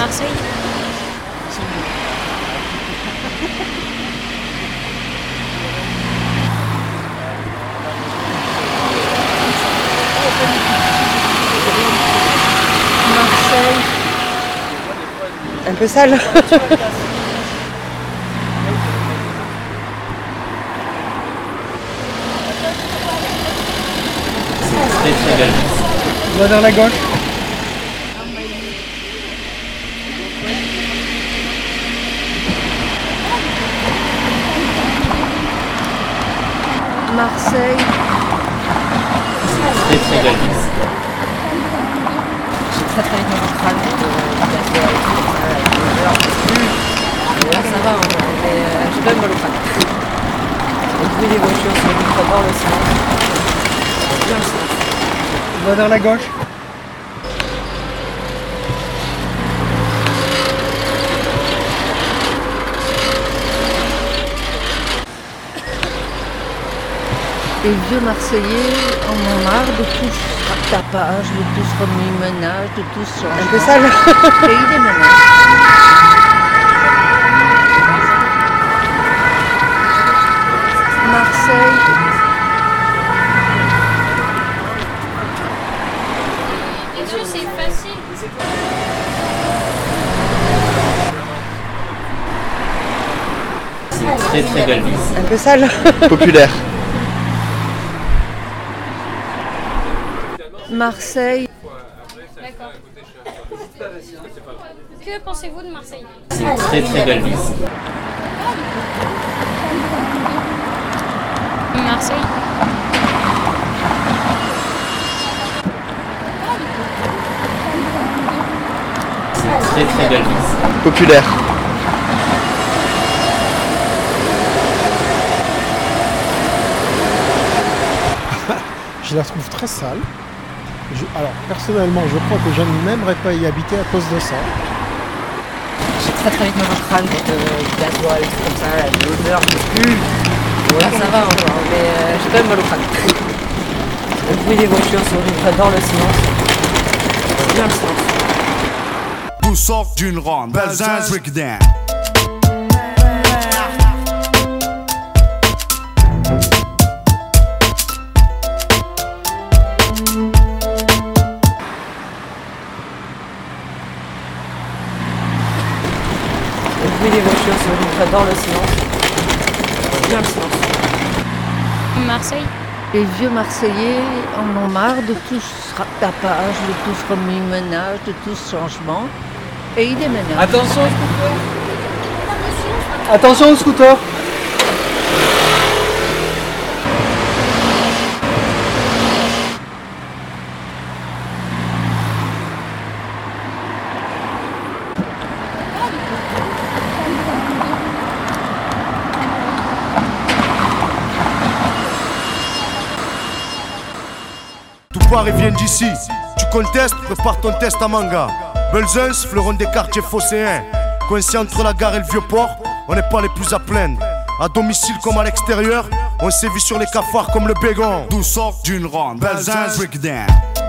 Marseille. Marseille. Un peu sale. Très belle. On va vers la gauche. Marseille. Très belle. J'ai très vite mon crâne. Là ça va encore, mais j'ai quand même mal au crâne. Le bruit des voitures sur le trottoir, le silence. Bien le silence. On va vers la gauche. Les vieux Marseillais en ont marre de tout ce tapage, de tout ce remue-ménage, de tout ce changement. Un peu sale. Et ils déménagent. Marseille. Les yeux, c'est facile. Très belle. Un peu sale. Populaire. Marseille. D'accord. Que pensez-vous de Marseille? Très belle. Marseille. Très belle. Populaire. Je la trouve très sale. Alors, personnellement, je crois que je n'aimerais pas y habiter à cause de ça. J'ai très vite mon crâne quand gasoil, c'est comme ça, l'odeur, le pue. Là ça va encore, mais j'ai quand même mal au crâne. Le bruit des voitures sur le trottoir, le silence. Bien le silence. Tout sort d'une ronde, Belzins Breakdown. Le bruit des voitures sur le trottoir, le silence. Bien le silence. Marseille. Les vieux Marseillais en ont marre de tout ce tapage, de tout ce remue-ménage, de tout ce changement. Et ils déménagent. Attention au scooter. Attention au scooter. Tout part et vient d'ici. Tu contestes, prépare ton test à manga. Belzins, fleuron des quartiers phocéens. Coincé entre la gare et le vieux port, on n'est pas les plus à plaindre. À domicile comme à l'extérieur, on sévit sur les cafards comme le bégon. D'où sort d'une ronde, Belzins Breakdown.